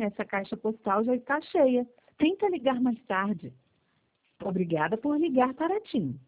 essa caixa postal já está cheia. Tenta ligar mais tarde. Obrigada por ligar para TIM.